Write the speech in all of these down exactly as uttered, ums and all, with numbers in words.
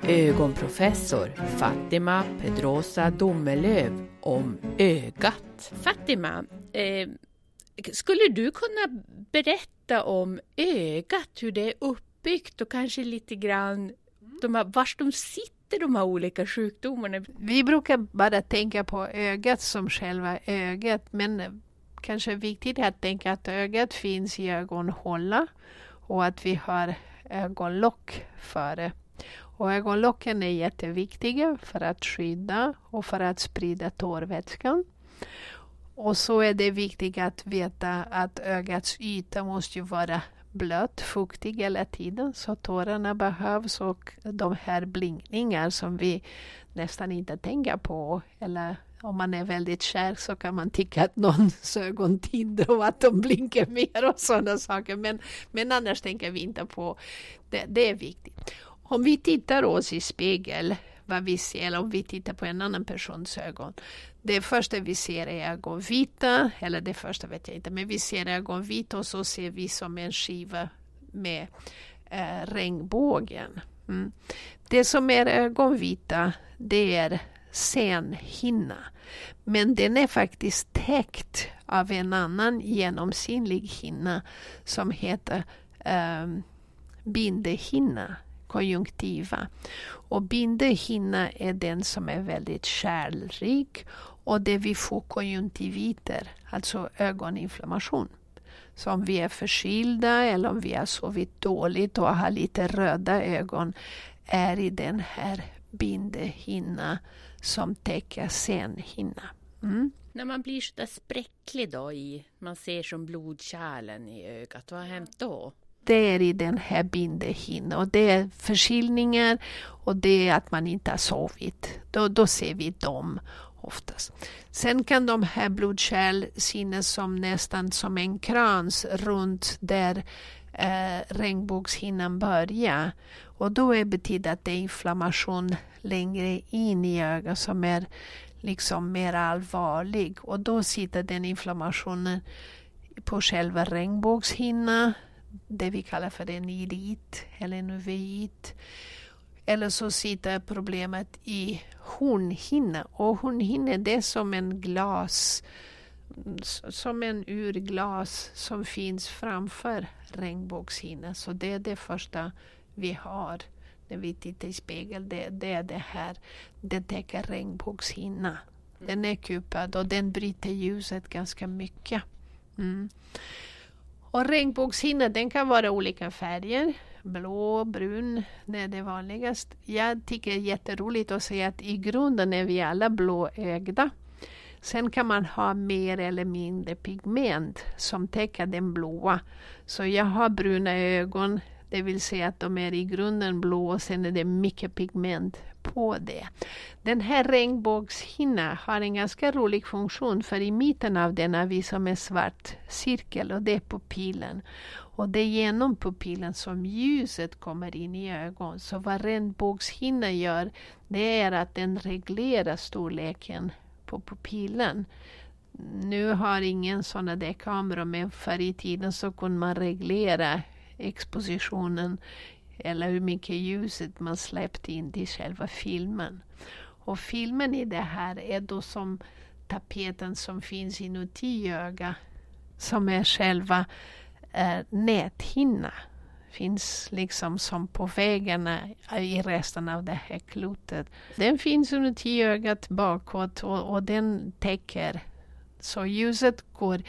ögonprofessor Fatima Pedrosa Domelöv om ögat. Fatima, eh, skulle du kunna berätta om ögat, hur det är uppbyggt och kanske lite grann de här, vars de sitter, de här olika sjukdomarna? Vi brukar bara tänka på ögat som själva ögat, men kanske är viktigt att tänka att ögat finns i ögonhåla och att vi har ögonlock för det. Och ögonlocken är jätteviktiga för att skydda och för att sprida tårvätskan. Och så är det viktigt att veta att ögats yta måste ju vara blött, fuktig hela tiden, så tårarna behövs, och de här blinkningar som vi nästan inte tänker på, eller om man är väldigt kär så kan man tycka att någons ögon tindrar och att de blinkar mer och sådana saker, men, men annars tänker vi inte på det. Det är viktigt. Om vi tittar oss i spegel, vad vi ser, eller om vi tittar på en annan persons ögon, det första vi ser är ögonvita, eller det första vet jag inte, men vi ser ögonvita och så ser vi som en skiva med eh, regnbågen. Mm. Det som är ögonvita, det är senhinna, men den är faktiskt täckt av en annan genomskinlig hinna som heter eh, bindehinna, konjunktiva. Och bindehinna är den som är väldigt kärlrik, och det vi får konjunktiviter, alltså ögoninflammation. Så om vi är förkylda eller om vi har sovit dåligt och har lite röda ögon, är i den här bindehinna som täcker senhinna. Mm. När man blir så där spräcklig då, i, man ser som blodkärlen i ögat, vad har hänt då? Det är i den här bindehinnan, och det är förkylningar och det är att man inte har sovit. Då, då ser vi dem oftast. Sen kan de här blodkärl synas som nästan som en krans runt där eh, regnbågshinnan börjar. Och då är betyder att det är inflammation längre in i ögat som är liksom mer allvarlig. Och då sitter den inflammationen på själva regnbågshinnan, det vi kallar för en ilit eller en uveit. Eller så sitter problemet i hornhinna. Och hornhinna är det som en glas, som en urglas som finns framför regnbågshinna. Så det är det första vi har när vi tittar i spegel. Det, det är det här. Det täcker regnbågshinna. Den är kupad och den bryter ljuset ganska mycket. Mm. Och regnbågshinna, den kan vara olika färger. Blå, brun, det är det vanligaste. Jag tycker det är jätteroligt att säga att i grunden är vi alla blåögda. Sen kan man ha mer eller mindre pigment som täcker den blåa. Så jag har bruna ögon, det vill säga att de är i grunden blå, och sen är det mycket pigment på det. Den här regnbågshinna har en ganska rolig funktion, för i mitten av den har vi som en svart cirkel, och det är pupillen. Och det är genom pupillen som ljuset kommer in i ögon. Så vad regnbågshinna gör, det är att den reglerar storleken på pupillen. Nu har ingen sådana där kameror, men förr i tiden så kunde man reglera expositionen eller hur mycket ljuset man släppte in i själva filmen. Och filmen i det här är då som tapeten som finns inuti ögat, som är själva eh, näthinna. Finns liksom som på väggarna i resten av det här klotet. Den finns inuti ögat bakåt, och, och den täcker. Så ljuset går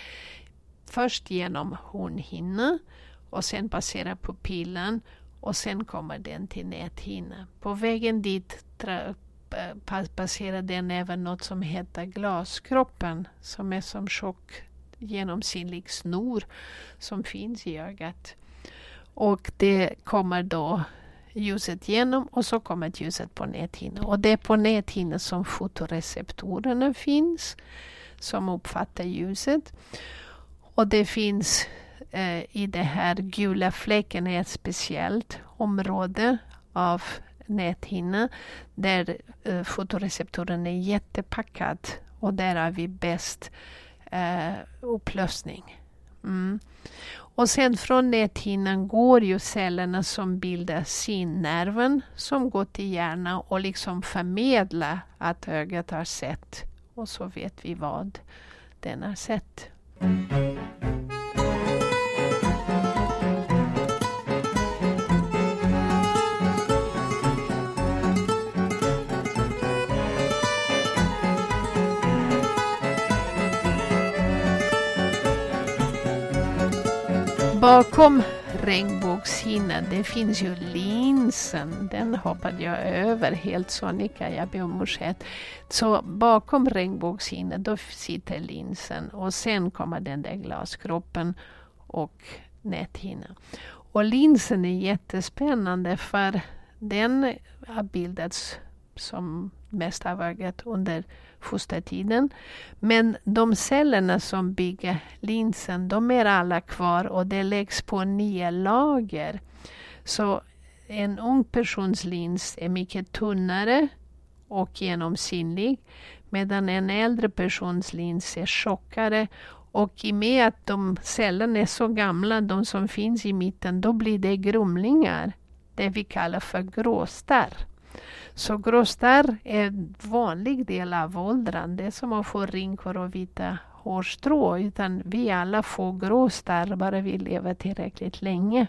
först genom hornhinnan och sen passerar pupillen, och sen kommer den till näthinnan. På vägen dit tra- passerar den även något som heter glaskroppen, som är som tjock genomskinlig snor som finns i ögat. Och det kommer då ljuset igenom, och så kommer ljuset på näthinnan. Och det är på näthinnan som fotoreceptorerna finns, som uppfattar ljuset. Och det finns eh, i det här gula fläcken är ett speciellt område av näthinnan där eh, fotoreceptorn är jättepackad, och där har vi bäst eh, upplösning. Mm. Och sen från näthinnan går ju cellerna som bildar synnerven som går till hjärnan och liksom förmedlar att ögat har sett. Och så vet vi vad den har sett. Bakom regnbågshinnan, det finns ju linsen. Den hoppade jag över helt sonika, jag ber om ursäkt. Så bakom regnbågshinnan då sitter linsen och sen kommer den där glaskroppen och näthinnan. Och linsen är jättespännande för den har bildats som mest av ögat under fostertiden. Men de cellerna som bygger linsen, de är alla kvar och det läggs på nya lager. Så en ung persons lins är mycket tunnare och genomsynlig, medan en äldre persons lins är tjockare. Och i och med att de cellerna är så gamla, de som finns i mitten, då blir det grumlingar. Det vi kallar för gråstarr. Så gråstarr är en vanlig del av åldran. Det är som att få rynkor och vita hårstrå. Utan vi alla får gråstarr bara vi lever tillräckligt länge.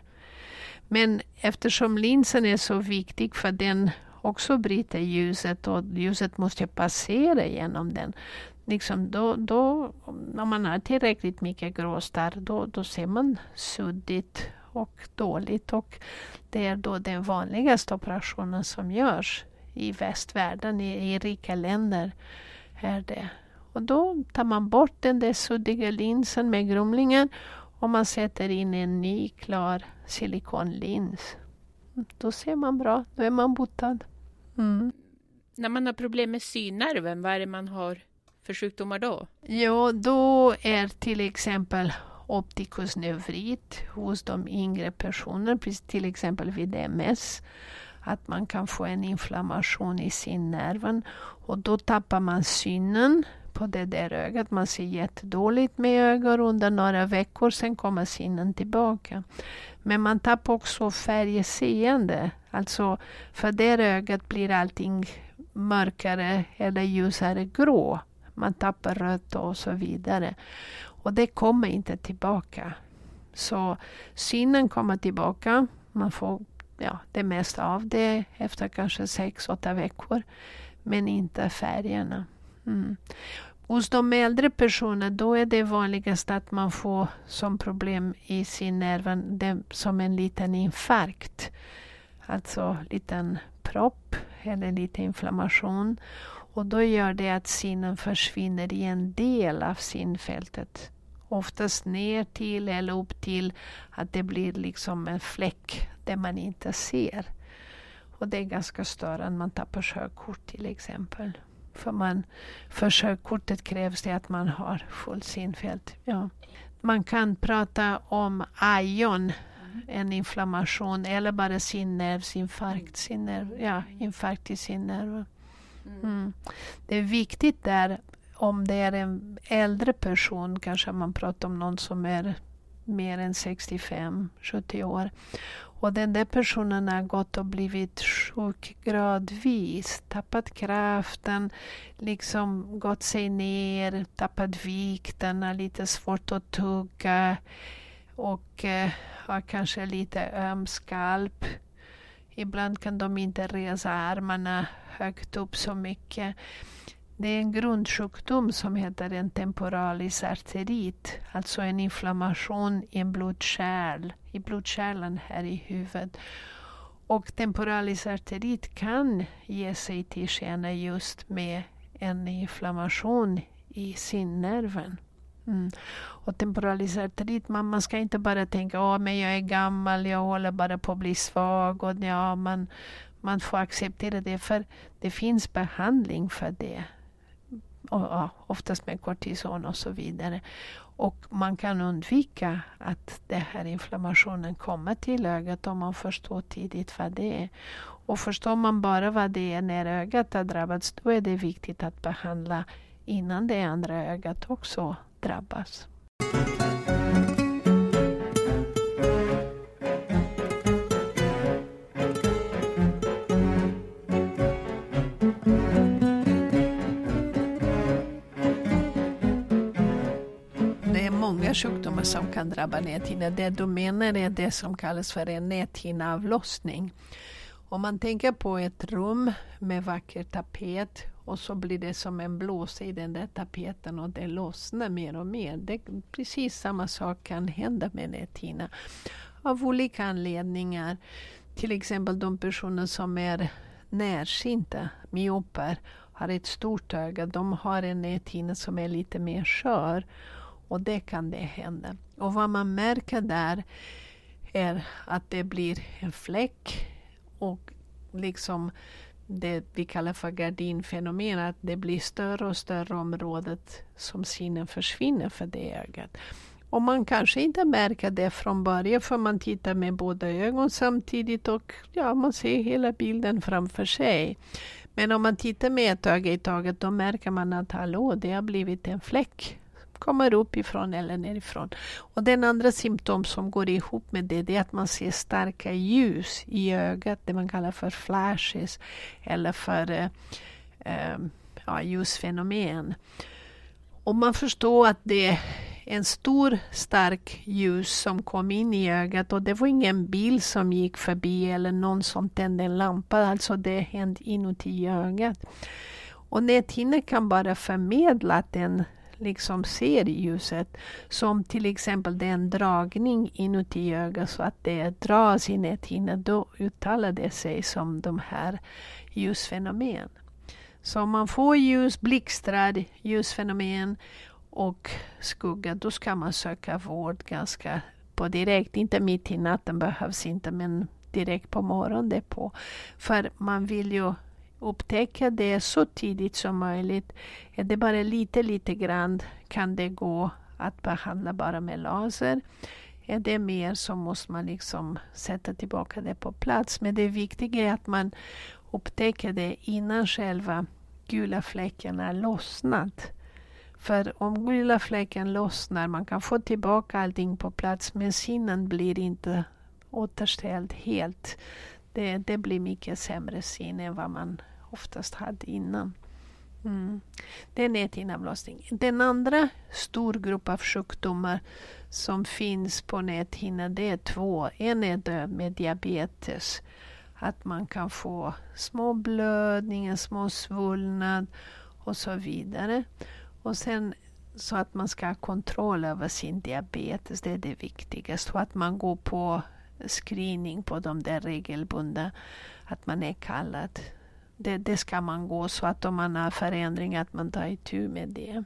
Men eftersom linsen är så viktig för den också bryter ljuset och ljuset måste passera genom den. Liksom då, då, när man har tillräckligt mycket gråstarr då, då ser man suddigt och dåligt. Och det är då den vanligaste operationen som görs i västvärlden, i, i rika länder är det. Och då tar man bort den där suddiga linsen med grumlingen och man sätter in en ny klar silikonlins. Då ser man bra, då är man botad. Mm. När man har problem med synnerven, vad är det man har för sjukdomar då? Ja, då är till exempel opticus nevrit hos de yngre personer, till exempel vid M S. Att man kan få en inflammation i synnerven och då tappar man synen på det där ögat. Man ser jättedåligt med ögon under några veckor, sen kommer synen tillbaka. Men man tappar också färgseende. Alltså för det ögat blir allting mörkare eller ljusare grå. Man tappar rött och så vidare. Och det kommer inte tillbaka. Så synen kommer tillbaka. Man får ja, det mesta av det efter kanske sex, åtta veckor. Men inte färgerna. Mm. Hos de äldre personerna då är det vanligast att man får som problem i synnerven det som en liten infarkt. Alltså liten propp eller lite inflammation. Och då gör det att synen försvinner i en del av synfältet. Oftast ner till eller upp till att det blir liksom en fläck där man inte ser. Och det är ganska störande. Man tappar körkort till exempel. För, man, för körkortet krävs det att man har full synfält. Ja. Man kan prata om ajon, en inflammation eller bara synnervsinfarkt, synnerv, ja, infarkt i synnerven. Mm. Det är viktigt där om det är en äldre person, kanske man pratar om någon som är mer än sextiofem sjuttio år. Och den där personen har gått och blivit sjuk gradvis, tappat kraften, liksom gått sig ner, tappat vikten, har lite svårt att tugga och eh, har kanske lite öm skalp. Ibland kan de inte resa armarna högt upp så mycket. Det är en grundsjukdom som heter en temporalis arterit, alltså en inflammation i en blodkärl, i blodkärlen här i huvudet. Och temporalis arterit kan ge sig till känna just med en inflammation i synnerven. Mm. Och temporalis arterit, man, man ska inte bara tänka åh men jag är gammal, jag håller bara på att bli svag och ja, man, man får acceptera det för det finns behandling för det. Och, ja, oftast med kortison och så vidare. Och man kan undvika att den här inflammationen kommer till ögat om man förstår tidigt vad det är. Och förstår man bara vad det är när ögat har drabbats, då är det viktigt att behandla innan det andra ögat också drabbas. många sjukdomar som kan drabba näthinnan. Det du menar är det som kallas för en näthinneavlossning. Om man tänker på ett rum med vacker tapet och så blir det som en blåsa i den där tapeten och det lossnar mer och mer. Det, precis samma sak kan hända med näthinnan av olika anledningar. Till exempel de personer som är närsynta, myoper, har ett stort öga. De har en näthinna som är lite mer skör och det kan det hända. Och vad man märker där är att det blir en fläck och liksom det vi kallar för gardinfenomen, att det blir större och större området som synen försvinner för det ögat. Och man kanske inte märker det från början för man tittar med båda ögon samtidigt och ja, man ser hela bilden framför sig. Men om man tittar med ett öga i taget då märker man att hallå, det har blivit en fläck. Kommer uppifrån eller nerifrån. Och den andra symptom som går ihop med det, det är att man ser starka ljus i ögat. Det man kallar för flashes eller för eh, eh, ja, ljusfenomen. Och man förstår att det är en stor stark ljus som kom in i ögat och det var ingen bil som gick förbi eller någon som tände en lampa. Alltså det hände inuti ögat. Och näthinnan kan bara förmedla att den liksom ser ljuset, som till exempel det är en dragning inuti ögat så att det dras i näthinnan, då uttalar det sig som de här ljusfenomen. Så om man får ljus, blixtrar, ljusfenomen och skugga, då ska man söka vård ganska på direkt, inte mitt i natten behövs inte, men direkt på morgonen det på. För man vill ju upptäcka det så tidigt som möjligt. Är det bara lite, lite grann kan det gå att behandla bara med laser. Är det mer så måste man liksom sätta tillbaka det på plats. Men det viktiga är att man upptäcker det innan själva gula fläcken är lossnat. För om gula fläcken lossnar, man kan få tillbaka allting på plats, men synen blir inte återställd helt. Det, det blir mycket sämre syn än vad man oftast hade innan. Mm. Det är näthinneavlossning. Den andra stor grupp av sjukdomar som finns på näthinnan, det är två. En är död med diabetes. Att man kan få små blödningar, små svullnad och så vidare. Och sen så att man ska ha kontroll över sin diabetes, det är det viktigaste. Och att man går på screening på de där regelbundna, att man är kallad. Det, det ska man gå så att om man har förändring att man tar itu med det.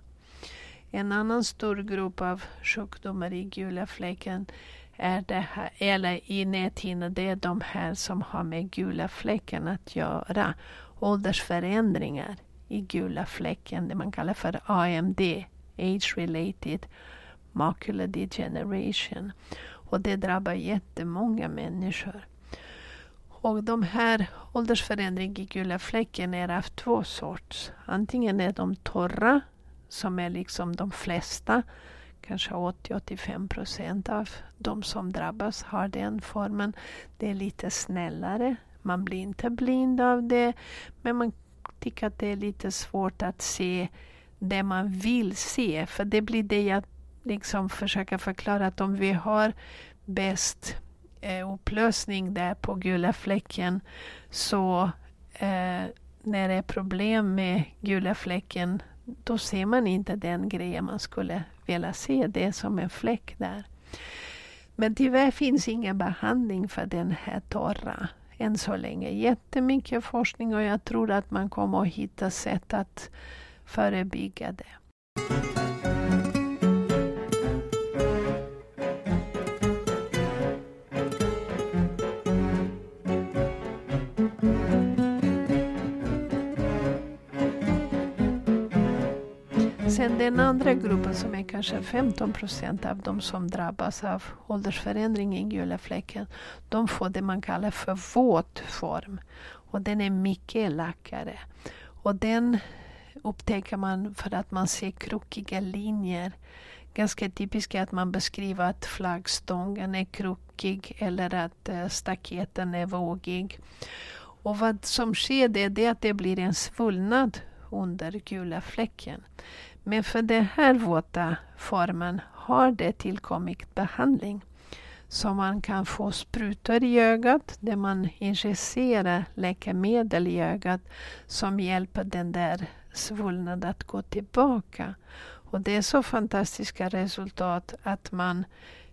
En annan stor grupp av sjukdomar i gula fläcken är det här, eller i näthinnan, det är de här som har med gula fläcken att göra. Åldersförändringar i gula fläcken, det man kallar för A M D, Age-related Macular Degeneration. Och det drabbar jättemånga människor. Och de här åldersförändringarna i gula fläcken är av två sorts. Antingen är de torra, som är liksom de flesta, kanske åttio till åttiofem procent av de som drabbas har den formen. Det är lite snällare, man blir inte blind av det, men man tycker att det är lite svårt att se det man vill se. För det blir det jag liksom försöker förklara, att om vi har bäst eh, upplösning där på gula fläcken, så eh, när det är problem med gula fläcken, då ser man inte den grejen man skulle vilja se, det som en fläck där. Men tyvärr finns ingen behandling för den här torra än så länge. Jättemycket forskning och jag tror att man kommer att hitta sätt att förebygga det. Sen den andra gruppen som är kanske femton procent av de som drabbas av åldersförändring i gula fläcken, de får det man kallar för våt form. Och den är mycket lackare. Och den upptäcker man för att man ser krokiga linjer. Ganska typiskt är att man beskriver att flaggstången är krokig eller att staketen är vågig. Och vad som sker det är att det blir en svullnad under gula fläcken. Men för den här våta formen har det tillkommit behandling. Så man kan få sprutor i ögat där man injicerar läkemedel i ögat som hjälper den där svullnaden att gå tillbaka. Och det är så fantastiska resultat att man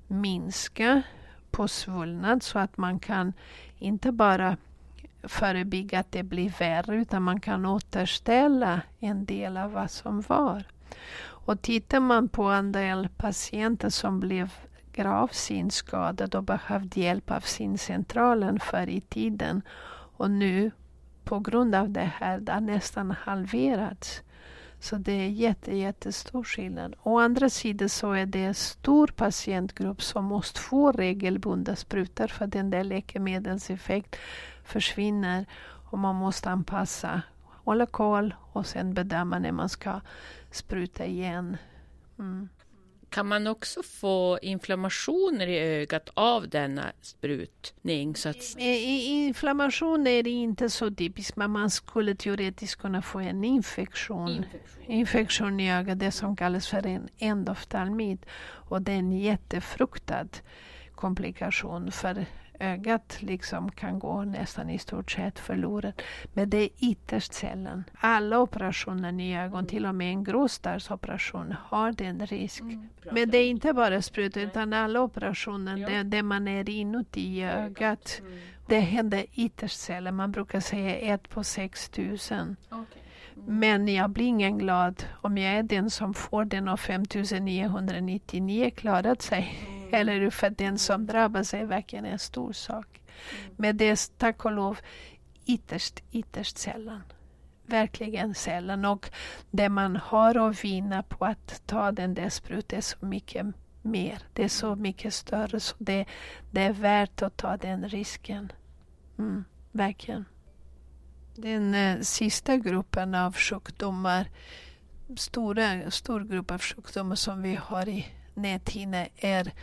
minskar på svullnad så att man kan inte bara förebygga att det blir värre utan man kan återställa en del av vad som var. Och tittar man på en del patienter som blev gravt synskadade och behövde hjälp av syncentralen förr i tiden och nu på grund av det här det har nästan halverats. Så det är jätte, jättestor skillnad. Å andra sidan så är det en stor patientgrupp som måste få regelbundna sprutor för den där läkemedelseffekt försvinner och man måste anpassa, hålla koll och sen bedöma när man ska spruta igen. Mm. Kan man också få inflammationer i ögat av denna sprutning? Så att... Inflammation är inte så typiskt, men man skulle teoretiskt kunna få en infektion. Infektion, infektion i ögat, det som kallas för en endoftalmit. Och det är en jättefruktad komplikation för ögat liksom kan gå nästan i stort sett förlorat. Men det är ytterst sällan. Alla operationer i ögon, till och med en gråstarrsoperation, har den risk. Mm. Men det är inte bara sprutor utan alla operationer ja. där, där man är inuti ögat. Mm. Det händer ytterst sällan. Man brukar säga ett på sex tusen. Okay. Mm. Men jag blir ingen glad om jag är den som får den och fem tusen niohundranittionio klarat sig. Mm. Eller för den som drabbar sig verkligen en stor sak. Mm. Men det är tack och lov ytterst, ytterst sällan. Verkligen sällan. Och det man har att vinna på att ta den där sprutan är så mycket mer. Det är så mycket större så det, det är värt att ta den risken. Mm, verkligen. Den eh, sista gruppen av sjukdomar, stora, stor grupp av sjukdomar som vi har i näthinnan är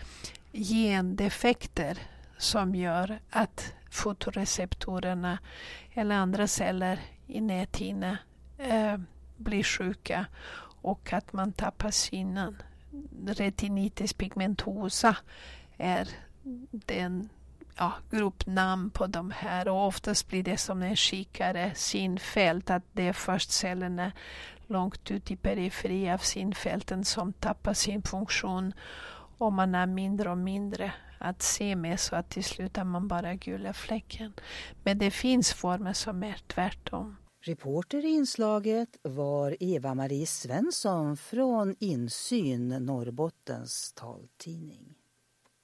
gendefekter som gör att fotoreceptorerna eller andra celler i näthinnan eh, blir sjuka och att man tappar synen. Retinitis pigmentosa är den ja, gruppnamn på de här och oftast blir det som en kikare synfält, att det är först cellerna långt ut i periferi av synfälten som tappar sin funktion och man har mindre och mindre att se med så att till slut har man bara gula fläcken. Men det finns former som är tvärtom. Reporter i inslaget var Eva-Marie Svensson från Insyn, Norrbottens taltidning.